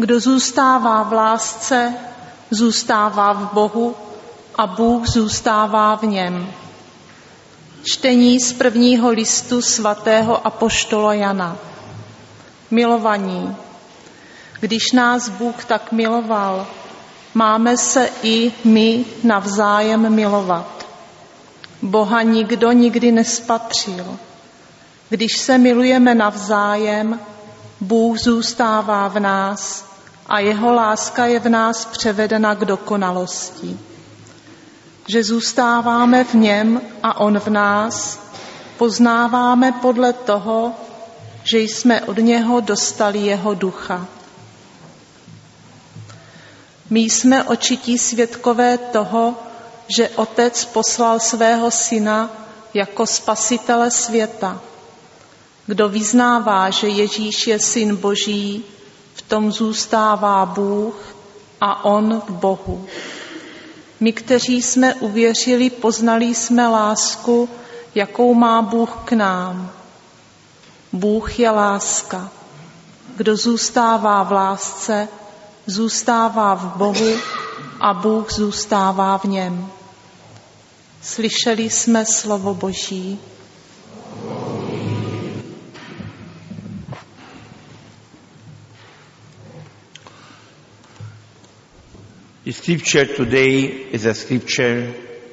Kdo zůstává v lásce, zůstává v Bohu a Bůh zůstává v něm. Čtení z prvního listu svatého apoštola Jana. Milovaní, když nás Bůh tak miloval, máme se i my navzájem milovat. Boha nikdo nikdy nespatřil. Když se milujeme navzájem, Bůh zůstává v nás a jeho láska je v nás převedena k dokonalosti. Že zůstáváme v něm a on v nás, poznáváme podle toho, že jsme od něho dostali jeho ducha. My jsme očití svědkové toho, že Otec poslal svého Syna jako spasitele světa. Kdo vyznává, že Ježíš je Syn Boží, v tom zůstává Bůh a on v Bohu. My, kteří jsme uvěřili, poznali jsme lásku, jakou má Bůh k nám. Bůh je láska. Kdo zůstává v lásce, zůstává v Bohu a Bůh zůstává v něm. Slyšeli jsme slovo Boží. The scripture today is a scripture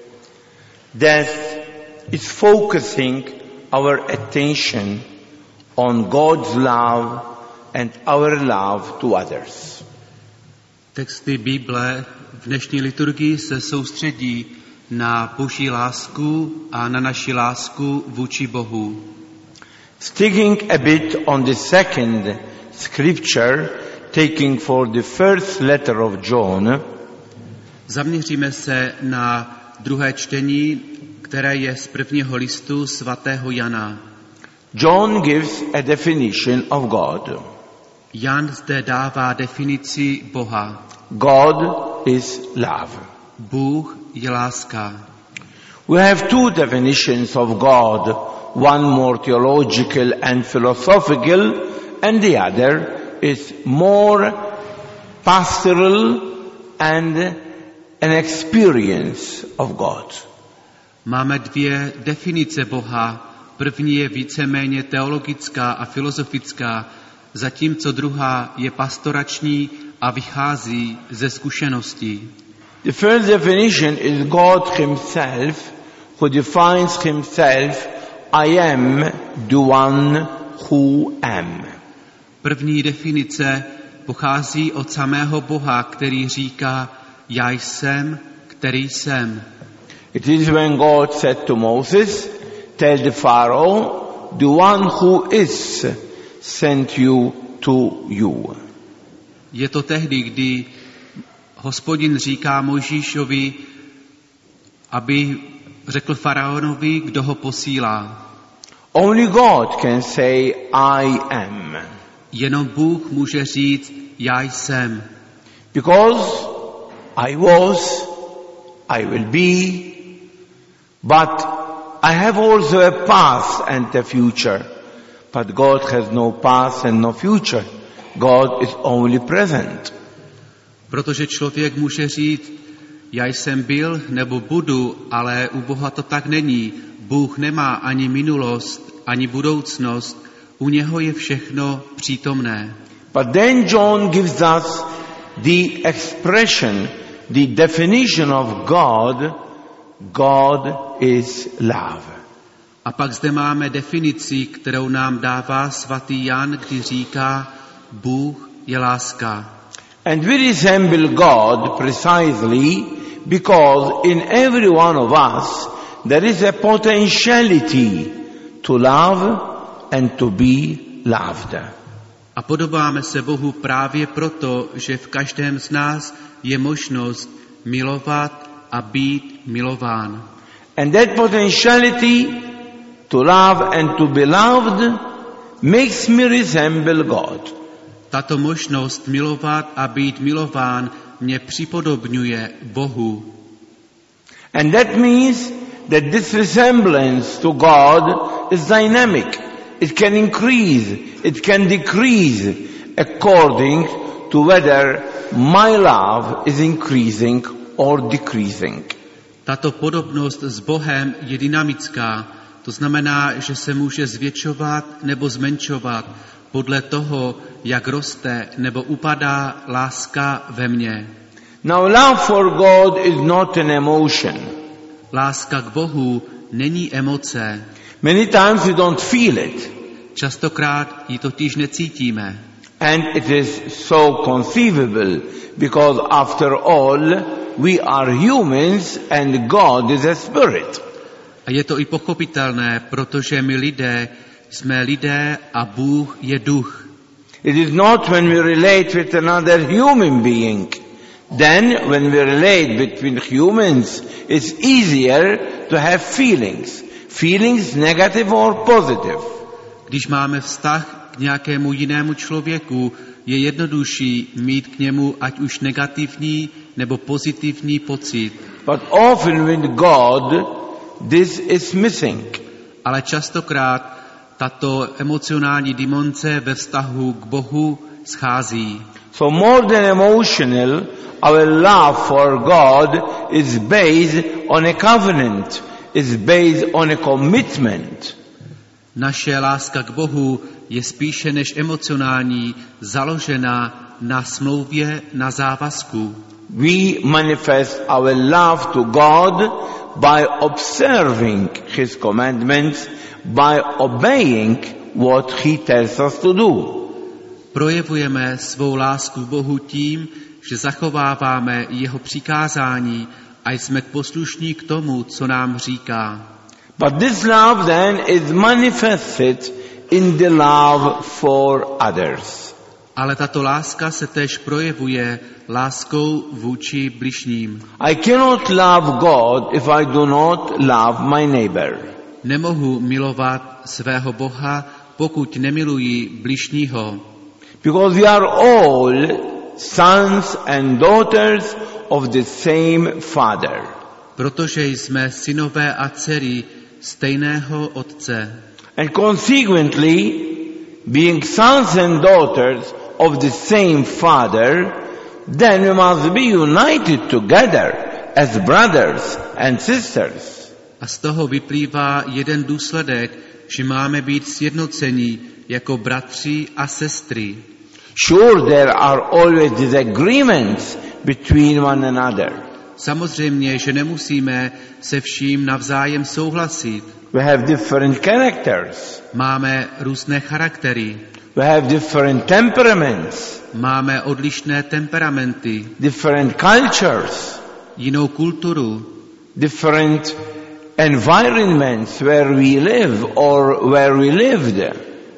that is focusing our attention on God's love and our love to others. Texty Bible v dnešní liturgii se soustředí na Boží lásku a na naši lásku vůči Bohu. Sticking a bit on the second scripture, taking for the first letter of John, zaměříme se na druhé čtení, které je z prvního listu svatého Jana. John gives a definition of God. Jan zde dává definici Boha. God is love. Bůh je láska. We have two definitions of God, one more theological and philosophical, and the other is more pastoral and an experience of God. Máme dvě definice Boha. První je víceméně teologická a filozofická, zatímco druhá je pastorační a vychází ze zkušeností. The first definition is God himself, who defines himself, I am the one who am. První definice pochází od samého Boha, který říká, já jsem, který jsem. It is when God said to Moses, tell the Pharaoh, the one who is sent you to you. Je to tehdy, kdy Hospodin říká Mojžíšovi, aby řekl faraonovi, kdo ho posílá. Only God can say, I am. Jenom Bůh může říct, já jsem. Because I was, I will be, but I have also a past and a future. But God has no past and no future. God is only present. Protože člověk může říct, já jsem byl nebo budu, ale u Boha to tak není. Bůh nemá ani minulost, ani budoucnost. U něho je všechno přítomné. But then John gives us the expression, the definition of God. God is love. A pak zde máme definici, kterou nám dává svatý Jan, kdy říká, Bůh je láska. And we resemble God precisely because in every one of us there is a potentiality to love and to be loved. A podobáme se Bohu právě proto, že v každém z nás je možnost milovat a být milován. And that potentiality to love and to be loved makes me resemble God. Tato možnost milovat a být milován mě připodobňuje Bohu. And that means that this resemblance to God is dynamic. It can increase, it can decrease according to whether my love is increasing or decreasing. Tato podobnost s Bohem je dynamická. To znamená, že se může zvětšovat nebo zmenšovat podle toho, jak roste nebo upadá láska ve mně. Now, love for God is not an emotion. Láska k Bohu není emoce. Many times we don't feel it. Častokrát ji totiž necítíme. And it is so conceivable because after all, we are humans and God is a spirit. A je to i pochopitelné, protože my lidé jsme lidé a Bůh je duch. It is not when we relate with another human being. Then, when we relate between humans, it's easier to have feelings. Feelings negative or positive. Když máme vztah k nějakému jinému člověku, je jednodušší mít k němu ať už negativní nebo pozitivní pocit. But often with God, this is missing. Ale častokrát tato emocionální dimenze ve vztahu k Bohu schází. So more than emotional, our love for God is based on a covenant, is based on a commitment. Naše láska k Bohu je spíše než emocionální, založena na smlouvě, na závazku. We manifest our love to God by observing His commandments, by obeying what He tells us to do. Projevujeme svou lásku k Bohu tím, že zachováváme jeho přikázání a jsme poslušní k tomu, co nám říká. But this love then is manifested in the love for others. Ale tato láska se též projevuje láskou vůči bližním. I cannot love God if I do not love my neighbor. Nemohu milovat svého Boha, pokud nemiluji bližního. Because we are all sons and daughters of the same Father. Protože jsme synové a dcery stejného Otce. And consequently, being sons and daughters of the same Father, then we must be united together as brothers and sisters. A z toho vyplývá jeden důsledek, že máme být sjednocení jako bratři a sestry. Sure, there are always disagreements between one another. Samozřejmě, že nemusíme se vším navzájem souhlasit. We have different characters. Máme různé charaktery. We have different temperaments. Máme odlišné temperamenty. Different cultures. Jinou kulturu. Different environments where we live or where we lived.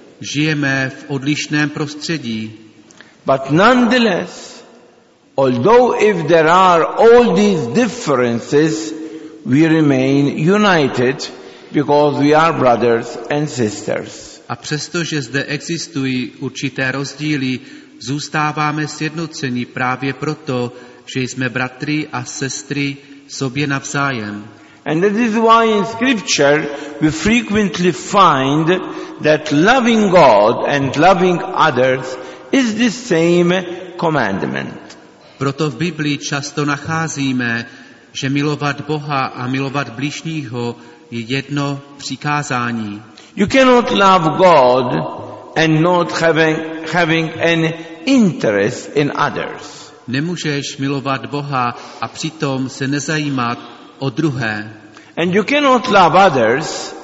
Žijeme v odlišném prostředí. But nonetheless, although if there are all these differences, we remain united because we are brothers and sisters. A přestože zde existují určité rozdíly, zůstáváme sjednoceni právě proto, že jsme bratry a sestry sobě navzájem. And that is why in Scripture we frequently find that loving God and loving others is the same commandment. Proto v Biblii často nacházíme, že milovat Boha a milovat bližního je jedno přikázání. You cannot love God and not having an interest in others. Nemůžeš milovat Boha a přitom se nezajímat o druhé. And you cannot love others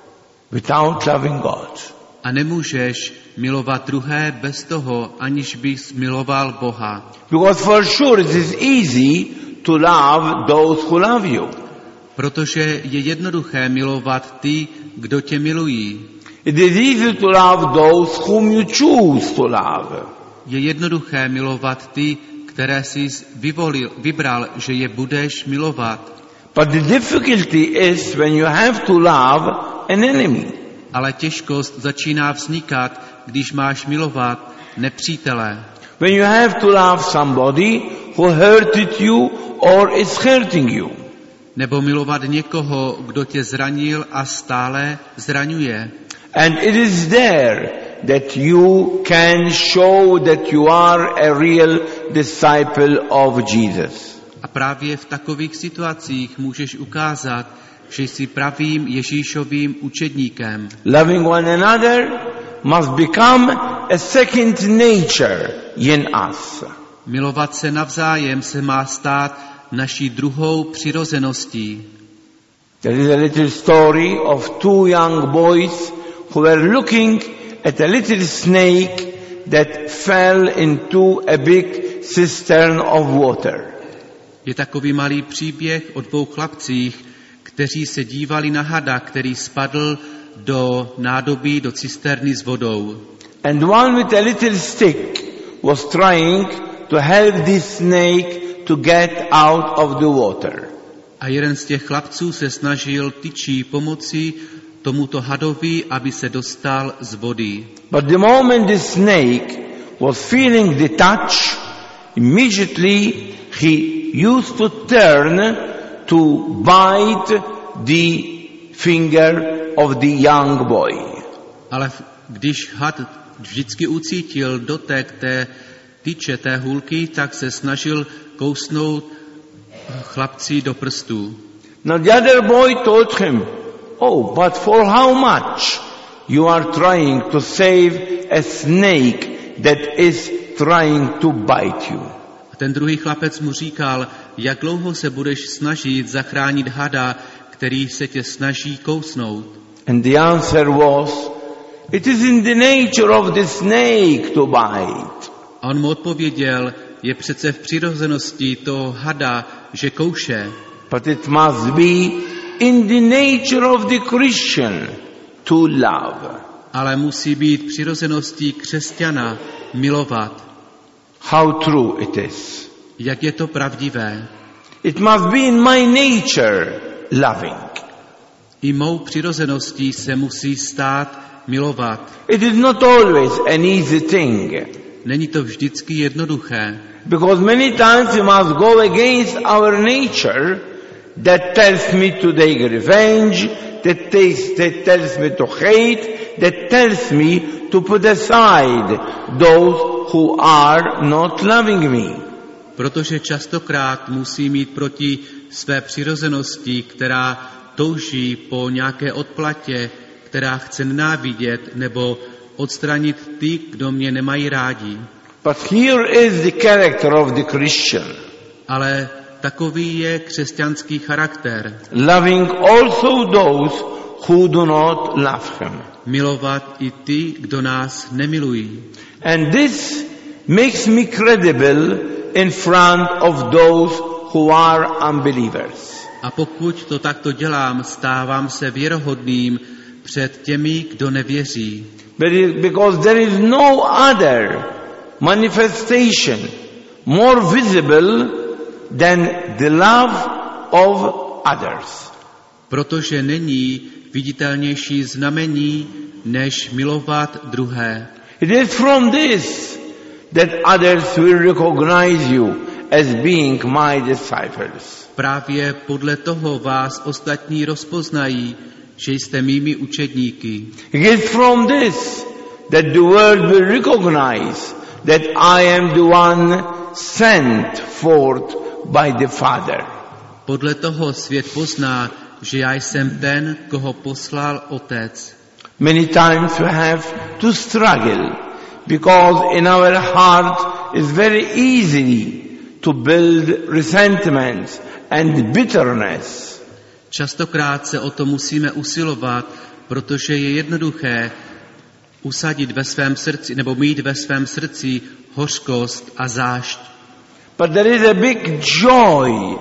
without loving God. A nemůžeš milovat druhé bez toho, aniž bys miloval Boha. Because for sure it is easy to love those who love you. Protože je jednoduché milovat ty, kdo tě milují. It is easy to love those whom you choose to love. Je jednoduché milovat ty, které jsi vybral, že je budeš milovat. But the difficulty is when you have to love an enemy. Ale těžkost začíná vznikat, když máš milovat nepřítele. When you have to love somebody who hurted you or is hurting you. Nebo milovat někoho, kdo tě zranil a stále zraňuje. And it is there that you can show that you are a real disciple of Jesus. A právě v takových situacích můžeš ukázat, že jsi pravým Ježíšovým učedníkem. Loving one another must become a second nature in us. Milovat se navzájem se má stát naší druhou přirozeností. There is a little story of two young boys who were looking at a little snake that fell into a big cistern of water. Je takový malý příběh o dvou chlapcích, kteří se dívali na hada, který spadl do nádobí, do cisterny s vodou. And one with a little stick was trying to help this snake to get out of the water. A jeden z těch chlapců se snažil tyčí pomoci tomuto hadovi, aby se dostal z vody. But the moment the snake was feeling the touch, immediately he used to turn to bite the finger of the young boy. Ale když had vždycky ucítil dotek té tyče, té hůlky, tak se snažil kousnout chlapci do prstů. Now the other boy told him, "Oh, but for how much you are trying to save a snake that is trying to bite you?" A ten druhý chlapec mu říkal, jak dlouho se budeš snažit zachránit hada, který se tě snaží kousnout. And the answer was, "It is in the nature of the snake to bite." A on mu odpověděl, je přece v přirozenosti toho hada, že kouše. But it must be in the nature of the Christian to love. Ale musí být přirozeností křesťana milovat. How true it is. Jak je to pravdivé. It must be in my nature loving. I mou přirozeností se musí stát milovat. It is not always an easy thing. Není to vždycky jednoduché. Because many times we must go against our nature that tells me to take revenge, that tells me to hate, that tells me to put aside those who are not loving me. Protože častokrát musí mít proti své přirozenosti, která touží po nějaké odplatě, která chce nenávidět nebo odstranit ty, kdo mě nemají rádi. But here is the character of the Christian. Ale takový je křesťanský charakter. Loving also those who do not love him. Milovat i ty, kdo nás nemilují. And this makes me credible in front of those who are unbelievers. A pokud to takto dělám, stávám se věrohodným před těmi, kdo nevěří. Because there is no other manifestation more visible than the love of others. Protože není viditelnější znamení, než milovat druhé. It is from this that others will recognize you as being my disciples. Právě podle toho vás ostatní rozpoznají, že jste mými učedníky. It is from this that the world will recognize that I am the one sent forth by the Father. Podle toho svět pozná, že já jsem ten, koho poslal Otec. Many times we have to struggle because in our heart is very easy to build resentments and bitterness. Častokrát se o to musíme usilovat, protože je jednoduché usadit ve svém srdci nebo mít ve svém srdci hořkost a zášť. But there is a big joy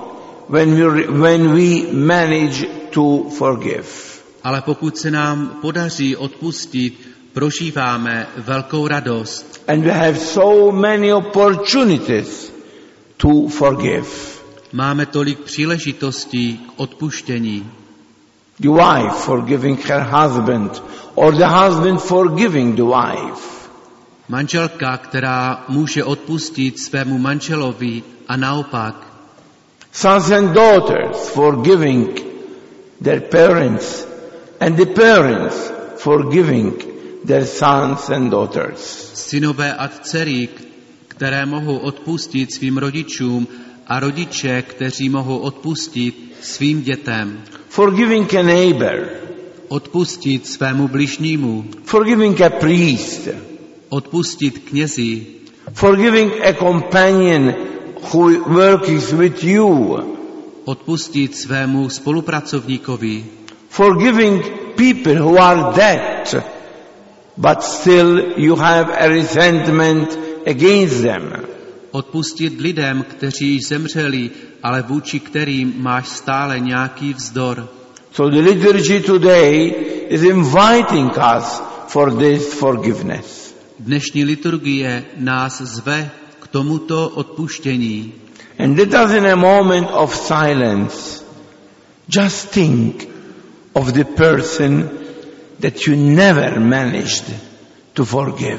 when we manage to forgive. Ale pokud se nám podaří odpustit, prožíváme velkou radost. And we have so many opportunities to forgive. Máme tolik příležitostí k odpuštění. The wife forgiving her husband, or the husband forgiving the wife. Manželka, která může odpustit svému manželovi a naopak. Sons and daughters forgiving their parents, and the parents forgiving their sons and daughters. Synové a dcery, které mohou odpustit svým rodičům, a rodiče, kteří mohou odpustit svým dětem. Forgiving a neighbor. Odpustit svému bližnímu. Forgiving a priest. Odpustit knězi. Forgiving a companion who works with you. Odpustit svému spolupracovníkovi. Forgiving people who are dead, but still you have a resentment against them. Odpustit lidem, kteří zemřeli, ale vůči kterým máš stále nějaký vzdor. So the liturgy today is inviting us for this forgiveness. Dnešní liturgie nás zve k tomuto odpuštění. And let us in a moment of silence just think of the person that you never managed to forgive.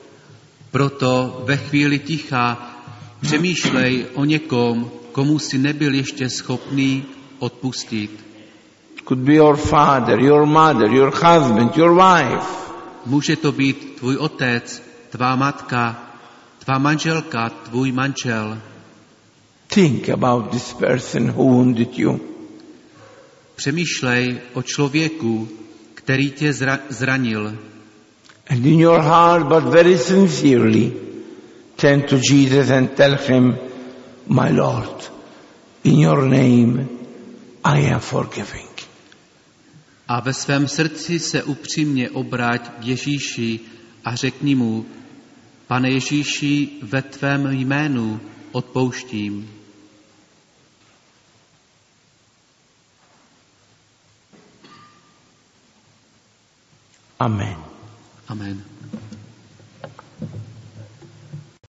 Proto ve chvíli ticha přemýšlej o někom, komu si nebyl ještě schopný odpustit. Could be your father, your mother, your husband, your wife. Může to být tvůj otec, tvá matka, tvá manželka, tvůj manžel. Think about this person who wounded you. Přemýšlej o člověku, který tě zranil. And in your heart, but very sincerely, turn to Jesus and tell him, my Lord, in your name I am forgiving. A ve svém srdci se upřímně obráť k Ježíši a řekni mu, Pane Ježíši, ve tvém jménu odpouštím. Amen. Amen.